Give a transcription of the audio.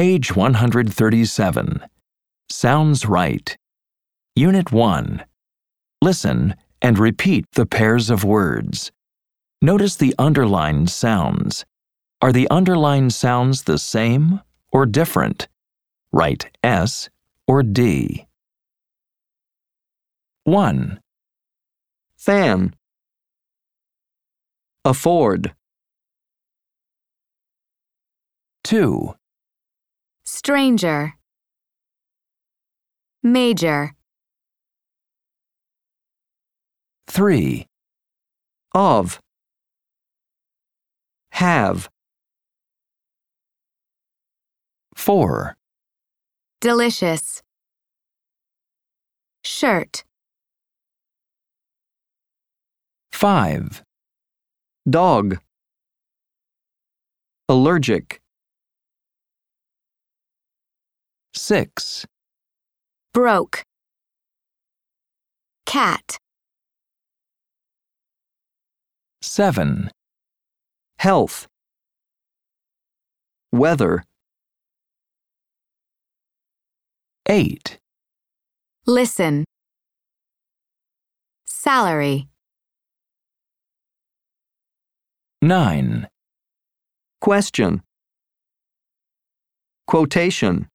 Page 137. Sounds right. Unit 1. Listen and repeat the pairs of words. Notice the underlined sounds. Are the underlined sounds the same or different? Write S or D. 1, fan, afford, 2, stranger, major, 3, of, have, 4, delicious, shirt, 5, dog, allergic, 6, broke, cat, 7, health, weather, 8, listen, salary, 9, question, quotation,